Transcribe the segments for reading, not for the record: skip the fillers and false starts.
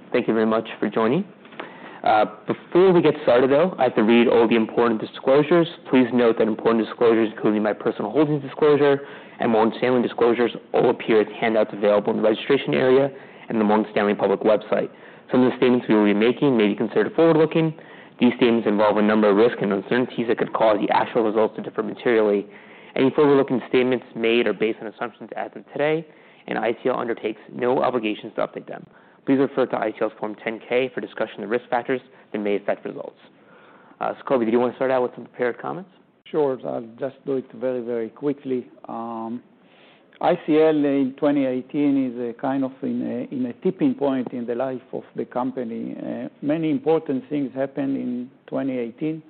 Thank you very much for joining. Before we get started, though, I have to read all the important disclosures. Please note that important disclosures, including my personal holdings disclosure and Morgan Stanley disclosures, all appear as handouts available in the registration area and the Morgan Stanley public website. Some of the statements we will be making may be considered forward-looking. These statements involve a number of risks and uncertainties that could cause the actual results to differ materially. Any forward-looking statements made are based on assumptions as of today, and ICL undertakes no obligations to update them. Please refer to ICL's Form 10-K for discussion of risk factors that may affect results. So, Kobi, did you want to start out with some prepared comments? Sure. I'll just do it very, very quickly. ICL in 2018 is a kind of in a tipping point in the life of the company. Many important things happened in 2018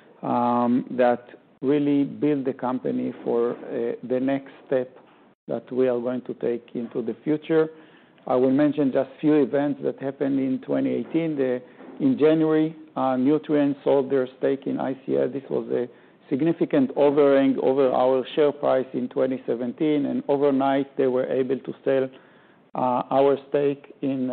that really build the company for the next step that we are going to take into the future. I will mention just a few events that happened in 2018. In January, Nutrien sold their stake in ICL. This was a significant overhang over our share price in 2017, and overnight they were able to sell our stake into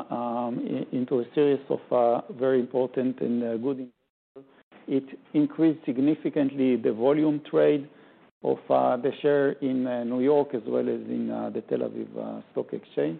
a series of very important and good investors. It increased significantly the volume trade of the share in New York as well as in the Tel Aviv Stock Exchange.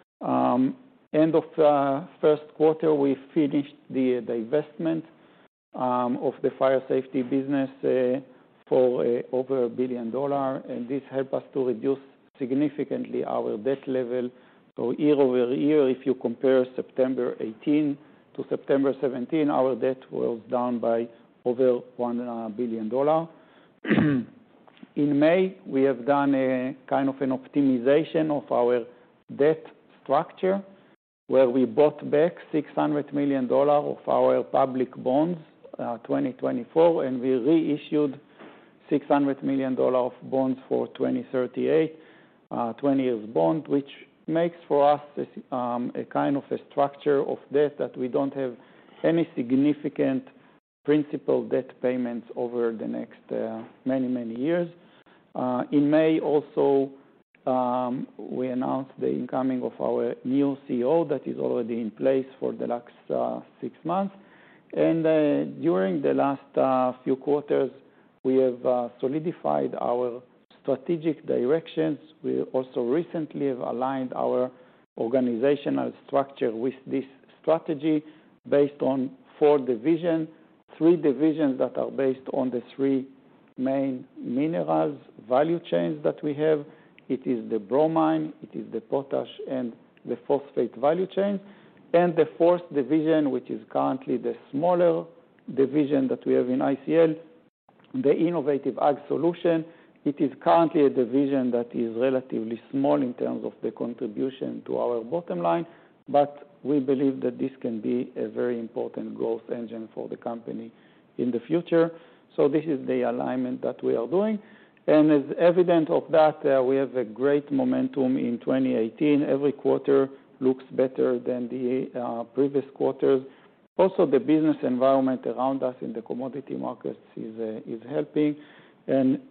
End of first quarter, we finished the divestment of the fire safety business for over $1 billion, and this helped us to reduce significantly our debt level. So year over year, if you compare September 18 to September 17, our debt was down by over $1 billion. In May, we have done a kind of an optimization of our debt structure, where we bought back $600 million of our public bonds, 2024, and we reissued $600 million of bonds for 2038, 20 years bond, which makes for us a kind of a structure of debt that we don't have any significant principal debt payments over the next many, many years. In May, also, we announced the incoming of our new CEO that is already in place for the last 6 months. And during the last few quarters, we have solidified our strategic directions. We also recently have aligned our organizational structure with this strategy based on 4 divisions, 3 divisions that are based on the 3 main minerals value chains that we have. It is the bromine, it is the potash, and the phosphate value chains. And the 4th division, which is currently the smaller division that we have in ICL, the Innovative Ag Solution. It is currently a division that is relatively small in terms of the contribution to our bottom line, but we believe that this can be a very important growth engine for the company in the future. So this is the alignment that we are doing. And as evidence of that, we have a great momentum in 2018. Every quarter looks better than the previous quarters. Also, the business environment around us in the commodity markets is helping. And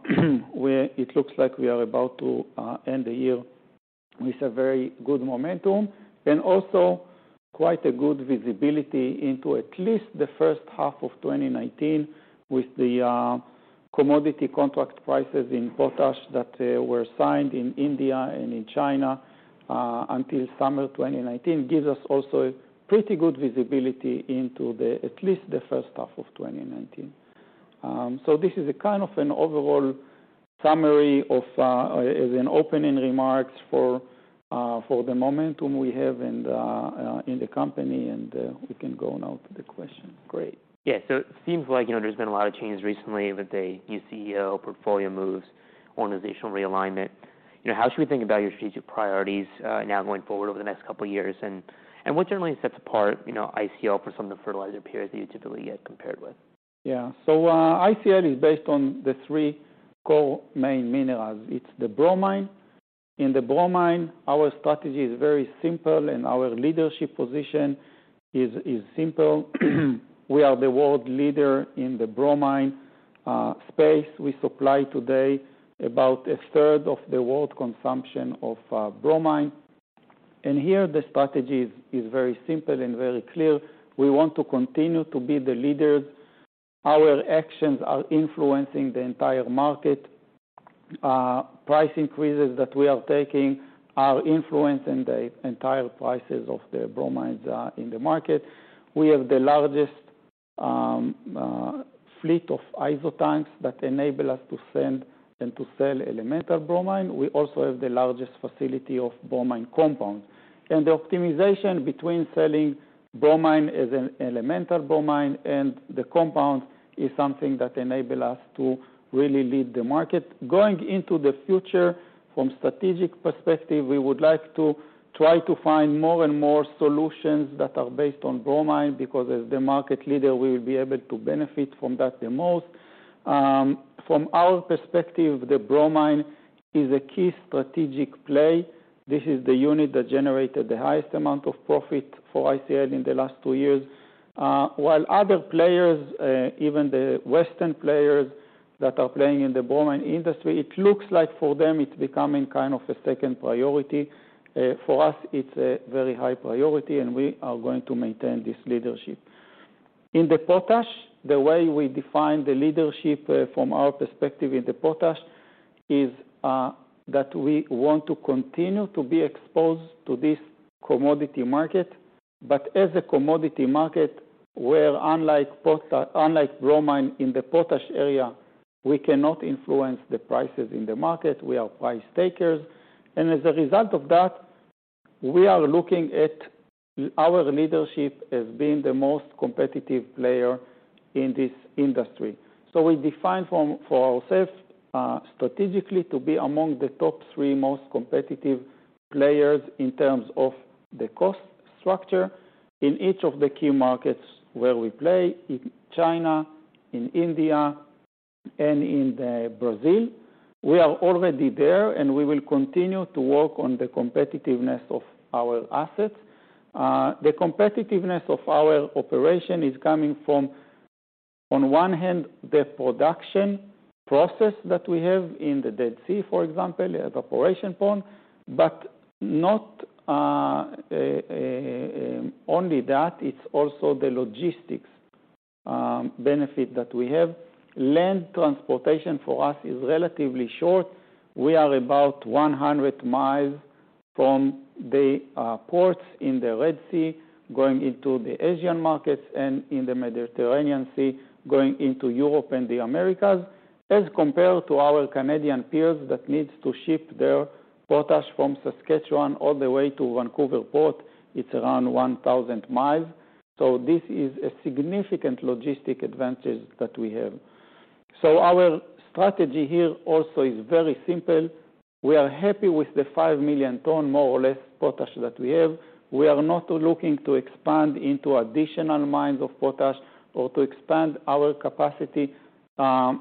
it looks like we are about to end the year with a very good momentum, and also quite a good visibility into at least the first half of 2019 with the commodity contract prices in potash that were signed in India and in China until summer 2019 gives us also a pretty good visibility into at least the first half of 2019. So this is a kind of an overall summary of as an opening remarks for the momentum we have in the company, and we can go now to the question. Great. Yeah, so it seems like, there's been a lot of changes recently with the new CEO, portfolio moves, organizational realignment. How should we think about your strategic priorities now going forward over the next couple of years? And what generally sets apart, ICL from some of the fertilizer peers that you typically get compared with? Yeah, so ICL is based on the 3 core main minerals. It's the bromine. In the bromine, our strategy is very simple, and our leadership position is simple. We are the world leader in the bromine space. We supply today about 1/3 of the world consumption of bromine. And here the strategy is very simple and very clear. We want to continue to be the leaders. Our actions are influencing the entire market. Price increases that we are taking are influencing the entire prices of the bromides in the market. We have the largest fleet of ISO tanks that enable us to send and to sell elemental bromine. We also have the largest facility of bromine compounds. And the optimization between selling bromine as an elemental bromine and the compounds is something that enables us to really lead the market. Going into the future, from strategic perspective, we would like to try to find more and more solutions that are based on bromine, because as the market leader, we will be able to benefit from that the most. From our perspective, the bromine is a key strategic play. This is the unit that generated the highest amount of profit for ICL in the last 2 years. While other players, even the Western players that are playing in the bromine industry, it looks like for them it's becoming kind of a second priority. For us, it's a very high priority, and we are going to maintain this leadership. In the potash, the way we define the leadership from our perspective in the potash is that we want to continue to be exposed to this commodity market, but as a commodity market where unlike bromine in the potash area, we cannot influence the prices in the market. We are price takers. And as a result of that, we are looking at our leadership as being the most competitive player in this industry. So we define for ourselves strategically to be among the top 3 most competitive players in terms of the cost structure in each of the key markets where we play, in China, in India, and in Brazil. We are already there, and we will continue to work on the competitiveness of our assets. The competitiveness of our operation is coming from, on one hand, the production process that we have in the Dead Sea, for example, evaporation pond, but not only that, it's also the logistics benefit that we have. Land transportation for us is relatively short. We are about 100 miles from the ports in the Red Sea, going into the Asian markets, and in the Mediterranean Sea, going into Europe and the Americas, as compared to our Canadian peers that needs to ship their potash from Saskatchewan all the way to Vancouver Port. It's around 1,000 miles. So this is a significant logistic advantage that we have. So our strategy here also is very simple. We are happy with the 5 million ton, more or less, potash that we have. We are not looking to expand into additional mines of potash or to expand our capacity in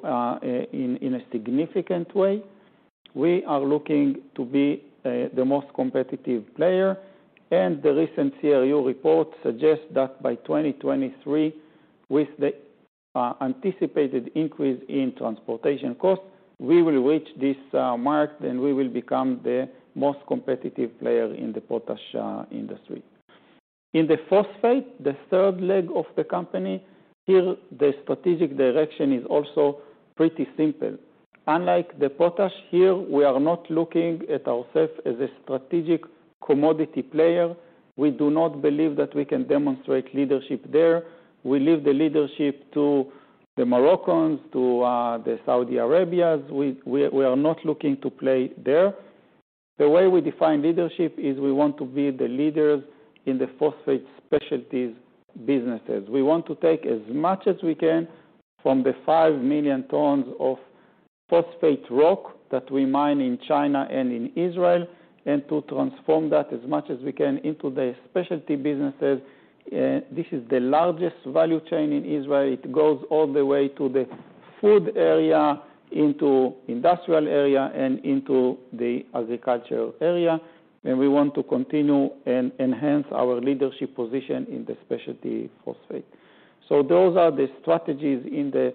a significant way. We are looking to be the most competitive player, and the recent CRU report suggests that by 2023, with the anticipated increase in transportation costs, we will reach this mark, and we will become the most competitive player in the potash industry. In the phosphate, the third leg of the company, here the strategic direction is also pretty simple. Unlike the potash, here we are not looking at ourselves as a strategic commodity player. We do not believe that we can demonstrate leadership there. We leave the leadership to the Moroccans, to the Saudi Arabias. We are not looking to play there. The way we define leadership is we want to be the leaders in the phosphate specialties businesses. We want to take as much as we can from the 5 million tons of phosphate rock that we mine in China and in Israel, and to transform that as much as we can into the specialty businesses. This is the largest value chain in Israel. It goes all the way to the food area, into industrial area, and into the agriculture area. And we want to continue and enhance our leadership position in the specialty phosphate. So those are the strategies in the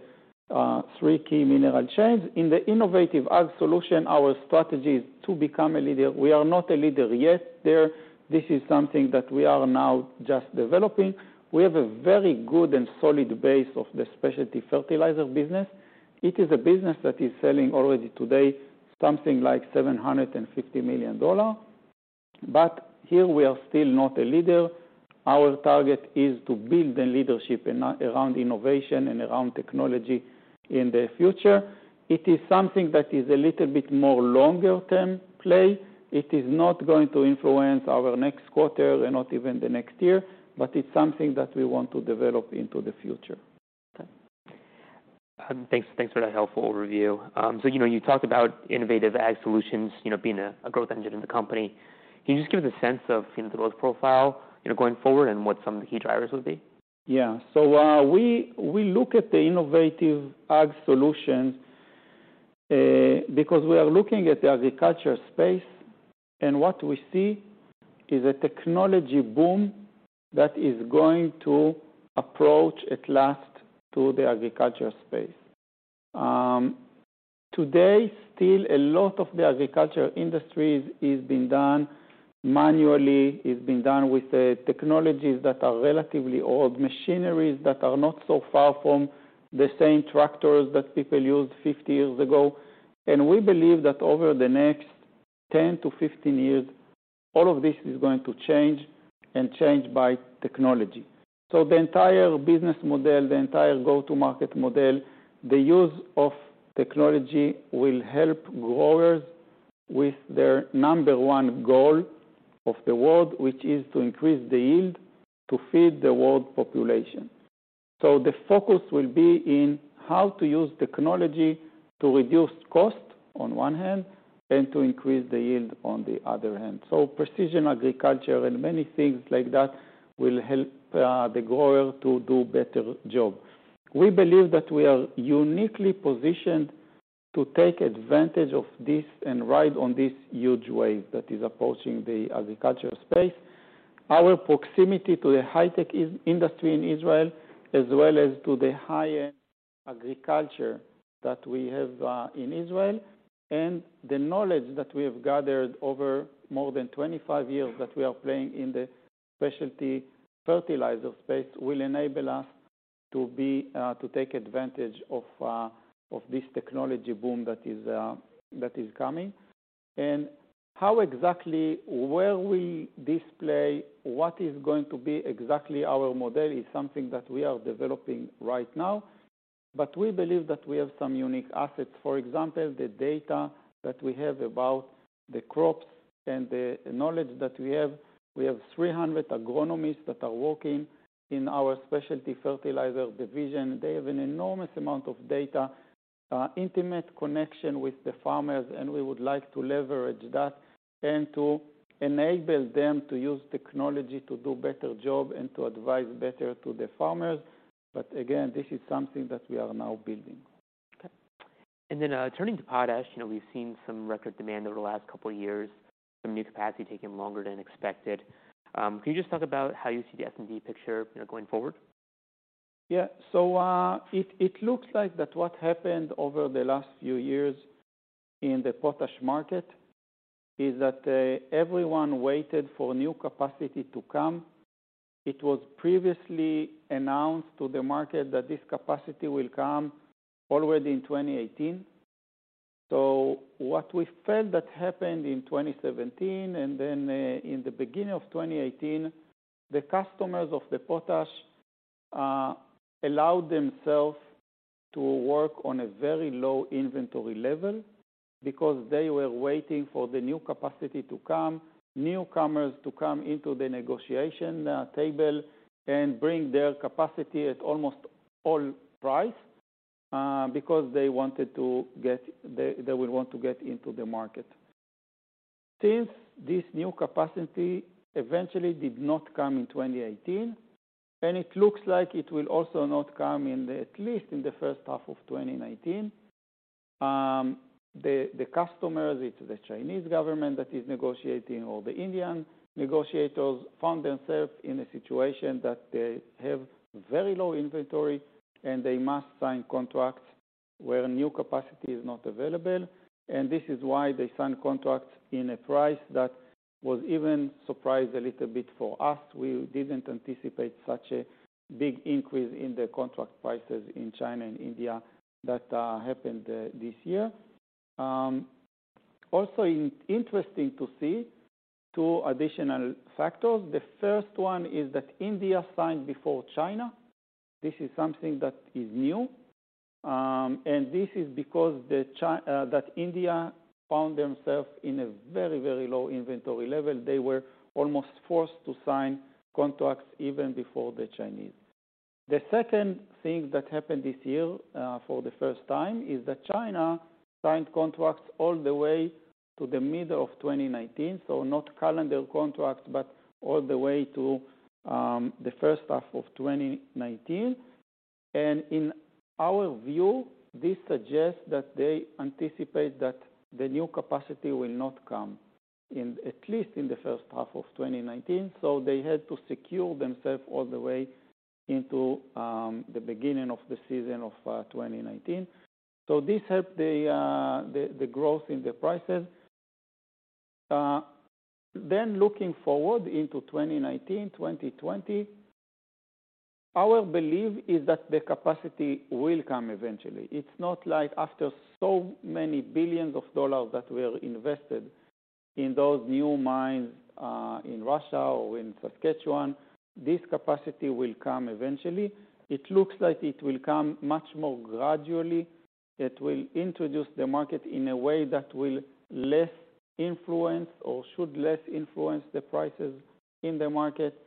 three key mineral chains. In the innovative ag solution, our strategy is to become a leader. We are not a leader yet there. This is something that we are now just developing. We have a very good and solid base of the specialty fertilizer business. It is a business that is selling already today something like $750 million. But here we are still not a leader. Our target is to build the leadership around innovation and around technology in the future. It is something that is a little bit more longer-term play. It is not going to influence our next quarter and not even the next year, but it's something that we want to develop into the future. Okay. Thanks for that helpful overview. So, you talked about innovative ag solutions, being a growth engine in the company. Can you just give us a sense of, the growth profile, going forward and what some of the key drivers would be? Yeah. So we look at the innovative ag solutions because we are looking at the agriculture space, and what we see is a technology boom that is going to approach at last to the agriculture space. Today, still a lot of the agriculture industries is being done manually, is being done with technologies that are relatively old, machineries that are not so far from the same tractors that people used 50 years ago. And we believe that over the next 10 to 15 years, all of this is going to change and change by technology. So the entire business model, the entire go-to-market model, the use of technology will help growers with their number one goal of the world, which is to increase the yield to feed the world population. So the focus will be in how to use technology to reduce cost on one hand and to increase the yield on the other hand. So precision agriculture and many things like that will help the grower to do a better job. We believe that we are uniquely positioned to take advantage of this and ride on this huge wave that is approaching the agriculture space. Our proximity to the high-tech industry in Israel, as well as to the high-end agriculture that we have in Israel, and the knowledge that we have gathered over more than 25 years that we are playing in the specialty fertilizer space will enable us to take advantage of this technology boom that is coming. And how exactly, where will this play, what is going to be exactly our model is something that we are developing right now. But we believe that we have some unique assets. For example, the data that we have about the crops and the knowledge that we have. We have 300 agronomists that are working in our specialty fertilizer division. They have an enormous amount of data, intimate connection with the farmers, and we would like to leverage that and to enable them to use technology to do a better job and to advise better to the farmers. But again, this is something that we are now building. Okay. And then turning to potash, we've seen some record demand over the last couple of years, some new capacity taking longer than expected. Can you just talk about how you see the S&D picture going forward? Yeah, so it looks like that what happened over the last few years in the potash market is that everyone waited for new capacity to come. It was previously announced to the market that this capacity will come already in 2018. So what we felt that happened in 2017 and then in the beginning of 2018, the customers of the potash allowed themselves to work on a very low inventory level because they were waiting for the new capacity to come, newcomers to come into the negotiation table and bring their capacity at almost all price because they wanted to they will want to get into the market. Since this new capacity eventually did not come in 2018, and it looks like it will also not come at least in the first half of 2019. The customers, it's the Chinese government that is negotiating, or the Indian negotiators found themselves in a situation that they have very low inventory and they must sign contracts where new capacity is not available. And this is why they signed contracts in a price that was even surprised a little bit for us. We didn't anticipate such a big increase in the contract prices in China and India that happened this year. Also interesting to see two additional factors. The first one is that India signed before China. This is something that is new. And this is because that India found themselves in a very, very low inventory level. They were almost forced to sign contracts even before the Chinese. The second thing that happened this year for the first time is that China signed contracts all the way to the middle of 2019, so not calendar contracts, but all the way to the first half of 2019. And in our view, this suggests that they anticipate that the new capacity will not come at least in the first half of 2019. So they had to secure themselves all the way into the beginning of the season of 2019. So this helped the growth in the prices. Then looking forward into 2019, 2020, our belief is that the capacity will come eventually. It's not like after so many billions of dollars that were invested in those new mines in Russia or in Saskatchewan, this capacity will come eventually. It looks like it will come much more gradually. It will introduce the market in a way that will less influence or should less influence the prices in the market.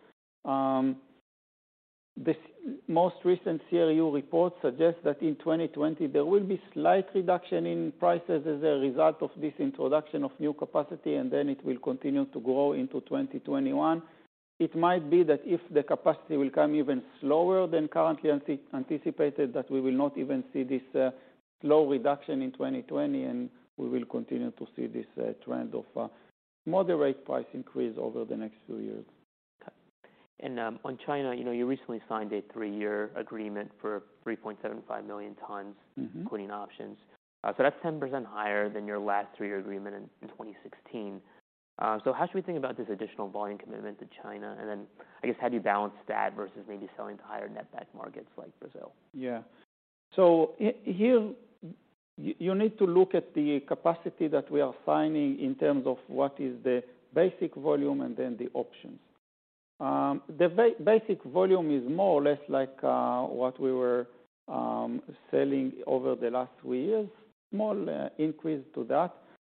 The most recent CRU report suggests that in 2020 there will be slight reduction in prices as a result of this introduction of new capacity, and then it will continue to grow into 2021. It might be that if the capacity will come even slower than currently anticipated, that we will not even see this slow reduction in 2020, and we will continue to see this trend of moderate price increase over the next few years. Okay. And on China, you recently signed a 3-year agreement for 3.75 million tons, including options. So that's 10% higher than your last 3-year agreement in 2016. So how should we think about this additional volume commitment to China? And then I guess how do you balance that versus maybe selling to higher netback markets like Brazil? Yeah. So here you need to look at the capacity that we are signing in terms of what is the basic volume and then the options. The basic volume is more or less like what we were selling over the last 3 years, small increase to that.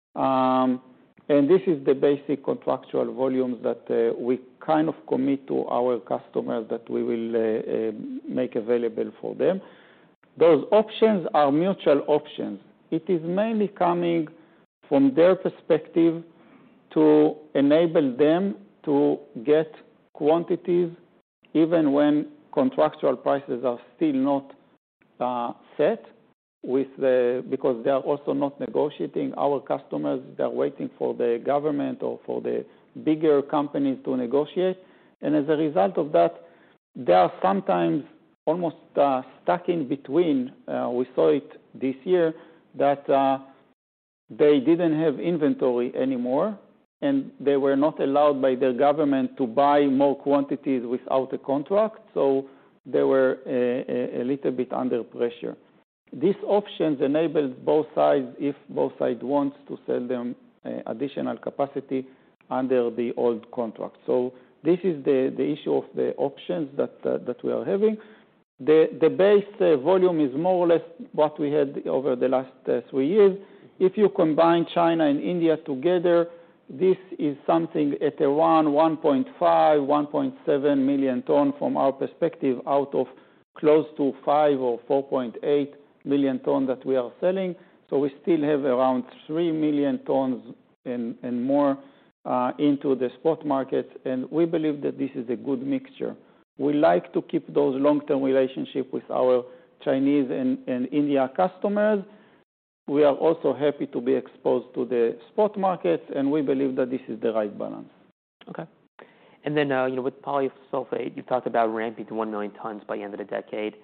And this is the basic contractual volumes that we kind of commit to our customers that we will make available for them. Those options are mutual options. It is mainly coming from their perspective to enable them to get quantities even when contractual prices are still not set, because they are also not negotiating. Our customers, they're waiting for the government or for the bigger companies to negotiate. And as a result of that, they are sometimes almost stuck in between. We saw it this year that they didn't have inventory anymore, and they were not allowed by their government to buy more quantities without a contract, so they were a little bit under pressure. These options enable both sides, if both sides want to sell them additional capacity under the old contract. So this is the issue of the options that we are having. The base volume is more or less what we had over the last 3 years. If you combine China and India together, this is something at around 1.5, 1.7 million ton from our perspective out of close to 5 or 4.8 million ton that we are selling. So we still have around 3 million tons and more into the spot markets, and we believe that this is a good mixture. We like to keep those long-term relationships with our Chinese and India customers. We are also happy to be exposed to the spot markets, and we believe that this is the right balance. Okay. And then, with polysulfate, you talked about ramping to 1 million tons by the end of the decade.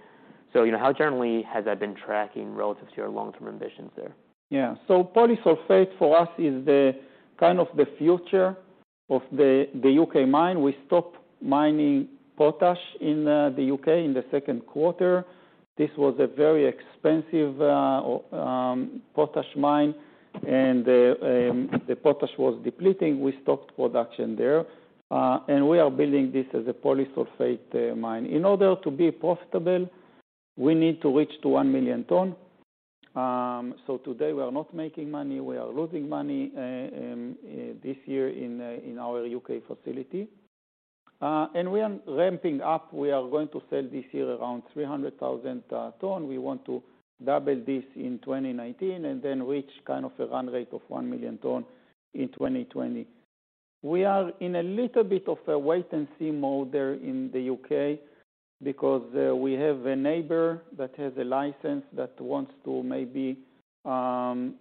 So, how generally has that been tracking relative to your long-term ambitions there? Yeah. So polysulfate for us is the kind of the future of the UK mine. We stopped mining potash in the UK in the second quarter. This was a very expensive potash mine, and the potash was depleting. We stopped production there, and we are building this as a polysulfate mine. In order to be profitable, we need to reach to 1 million ton. So today we are not making money. We are losing money this year in our UK facility. And we are ramping up. We are going to sell this year around 300,000 ton. We want to double this in 2019 and then reach kind of a run rate of 1 million ton in 2020. We are in a little bit of a wait-and-see mode there in the UK because we have a neighbor that has a license that wants to maybe find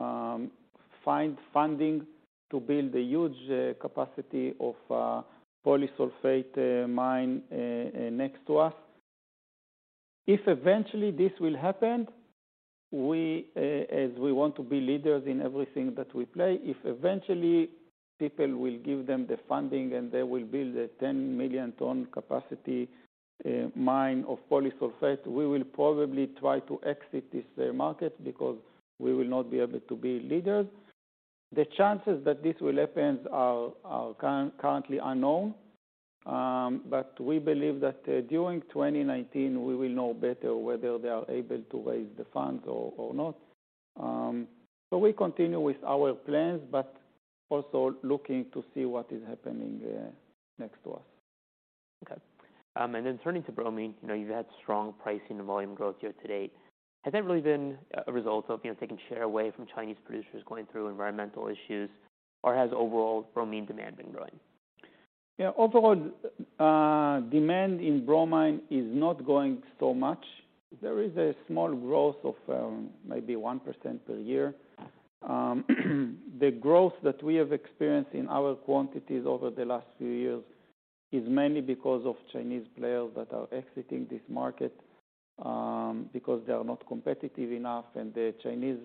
funding to build a huge capacity of polysulfate mine next to us. If eventually this will happen, as we want to be leaders in everything that we play, if eventually people will give them the funding and they will build a 10 million ton capacity mine of polysulfate, we will probably try to exit this market because we will not be able to be leaders. The chances that this will happen are currently unknown, but we believe that during 2019 we will know better whether they are able to raise the funds or not. So we continue with our plans, but also looking to see what is happening next to us. Okay. And then turning to bromine, you've had strong pricing and volume growth year to date. Has that really been a result of taking share away from Chinese producers going through environmental issues, or has overall bromine demand been growing? Yeah, overall demand in bromine is not going so much. There is a small growth of maybe 1% per year. The growth that we have experienced in our quantities over the last few years is mainly because of Chinese players that are exiting this market because they are not competitive enough, and the Chinese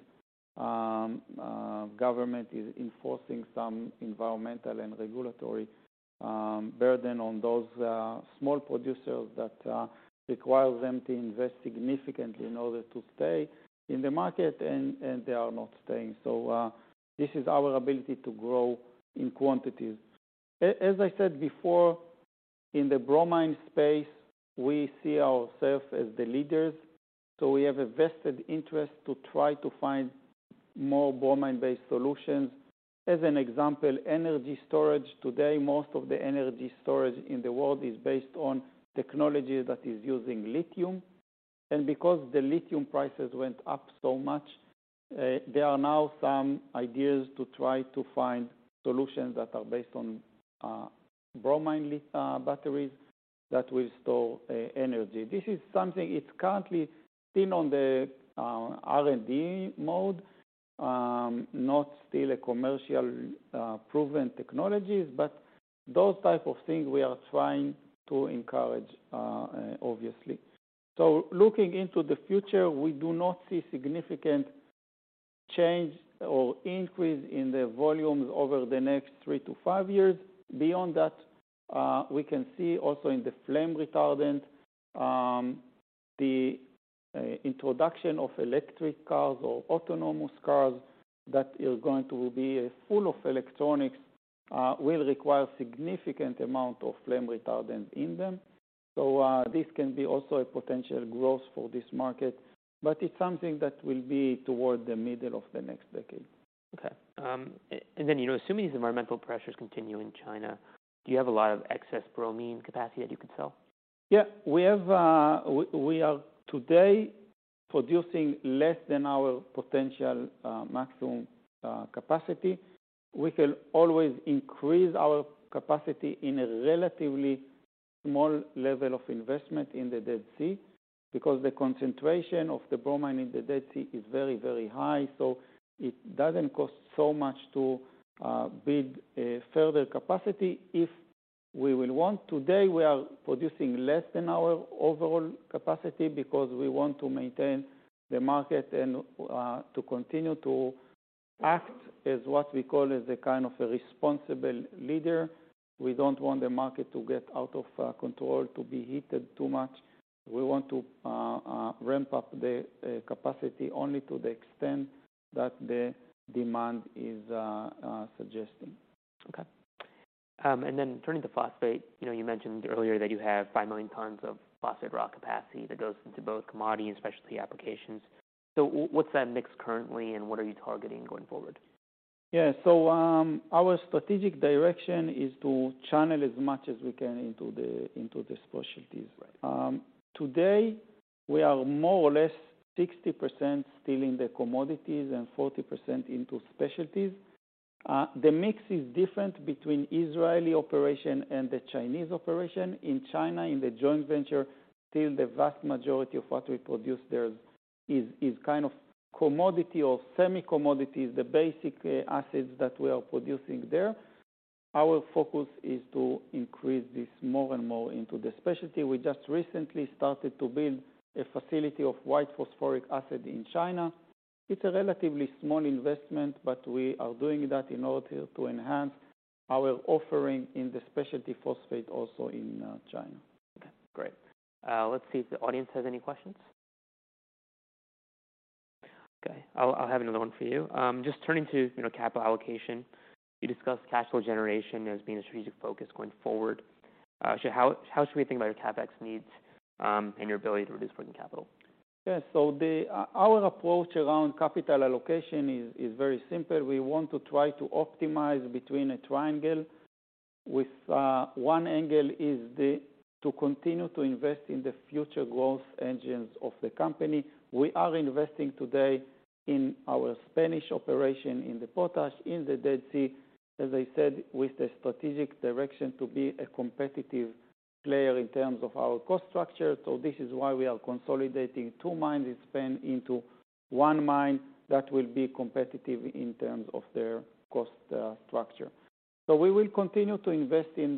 government is enforcing some environmental and regulatory burden on those small producers that requires them to invest significantly in order to stay in the market, and they are not staying. So this is our ability to grow in quantities. As I said before, in the bromine space, we see ourselves as the leaders. So we have a vested interest to try to find more bromine-based solutions. As an example, energy storage. Today, most of the energy storage in the world is based on technology that is using lithium. And because the lithium prices went up so much, there are now some ideas to try to find solutions that are based on bromine batteries that will store energy. This is something, it's currently still on the R&D mode, not still a commercial proven technologies, but those type of things we are trying to encourage, obviously. So looking into the future, we do not see significant change or increase in the volumes over the next 3 to 5 years. Beyond that, we can see also in the flame retardant, the introduction of electric cars or autonomous cars that is going to be full of electronics will require significant amount of flame retardant in them. So this can be also a potential growth for this market, but it's something that will be toward the middle of the next decade. Okay. And then, assuming these environmental pressures continue in China, do you have a lot of excess bromine capacity that you could sell? Yeah, we have. We are today producing less than our potential maximum capacity. We can always increase our capacity in a relatively small level of investment in the Dead Sea because the concentration of the bromine in the Dead Sea is very, very high. So it doesn't cost so much to build a further capacity if we will want. Today, we are producing less than our overall capacity because we want to maintain the market and to continue to act as what we call as a kind of a responsible leader. We don't want the market to get out of control, to be heated too much. We want to ramp up the capacity only to the extent that the demand is suggesting. Okay. And then turning to phosphate, you mentioned earlier that you have 5 million tons of phosphate rock capacity that goes into both commodity and specialty applications. So what's that mix currently, and what are you targeting going forward? Yeah, so our strategic direction is to channel as much as we can into the specialties. Right. Today, we are more or less 60% still in the commodities and 40% into specialties. The mix is different between Israeli operation and the Chinese operation. In China, in the joint venture, still the vast majority of what we produce there is kind of commodity or semi-commodities, the basic acids that we are producing there. Our focus is to increase this more and more into the specialty. We just recently started to build a facility of white phosphoric acid in China. It's a relatively small investment, but we are doing that in order to enhance our offering in the specialty phosphate also in China. Okay, great. Let's see if the audience has any questions. Okay, I'll have another one for you. Just turning to capital allocation, you discussed cash flow generation as being a strategic focus going forward. How should we think about your CapEx needs and your ability to reduce working capital? Yes, so our approach around capital allocation is very simple. We want to try to optimize between a triangle. With one angle is to continue to invest in the future growth engines of the company. We are investing today in our Spanish operation, in the potash, in the Dead Sea, as I said, with the strategic direction to be a competitive player in terms of our cost structure. So this is why we are consolidating 2 mines in Spain into 1 mine that will be competitive in terms of their cost structure. So we will continue to invest in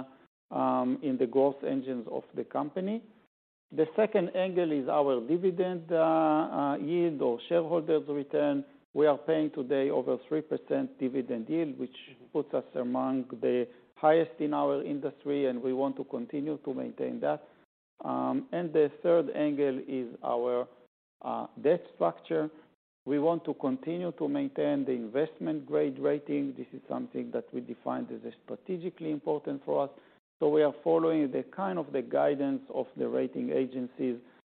the growth engines of the company. The second angle is our dividend yield or shareholders' return. We are paying today over 3% dividend yield, which puts us among the highest in our industry, and we want to continue to maintain that. And the third angle is our debt structure. We want to continue to maintain the investment grade rating. This is something that we defined as strategically important for us. So we are following the kind of the guidance of the rating agencies.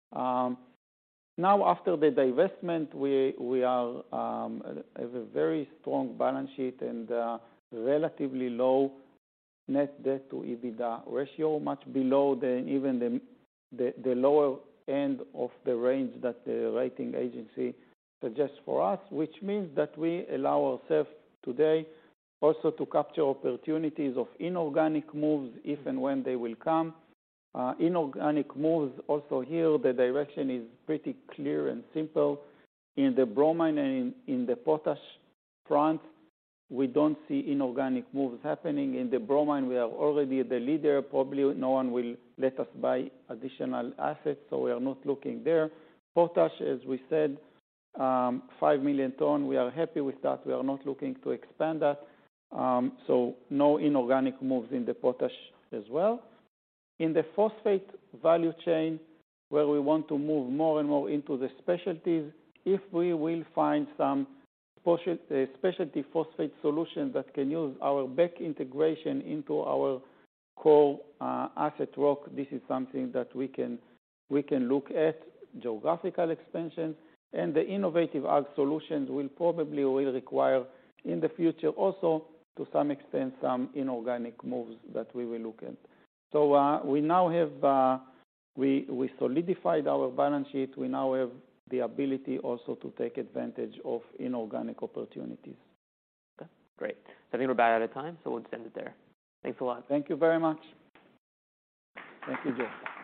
Now, after the divestment, we have a very strong balance sheet and relatively low net debt to EBITDA ratio, much below even the lower end of the range that the rating agency suggests for us, which means that we allow ourselves today also to capture opportunities of inorganic moves if and when they will come. Inorganic moves, also here, the direction is pretty clear and simple. In the bromine and in the potash front, we don't see inorganic moves happening. In the bromine, we are already the leader. Probably no one will let us buy additional assets, so we are not looking there. Potash, as we said, 5 million ton. We are happy with that. We are not looking to expand that. So no inorganic moves in the potash as well. In the phosphate value chain, where we want to move more and more into the specialties, if we will find some specialty phosphate solutions that can use our back integration into our core asset rock, this is something that we can look at. Geographical expansion and the innovative ag solutions will require in the future also, to some extent, some inorganic moves that we will look at. So we now have, we solidified our balance sheet. We now have the ability also to take advantage of inorganic opportunities. Okay, great. I think we're about out of time, so we'll just end it there. Thanks a lot. Thank you very much. Thank you, Joe.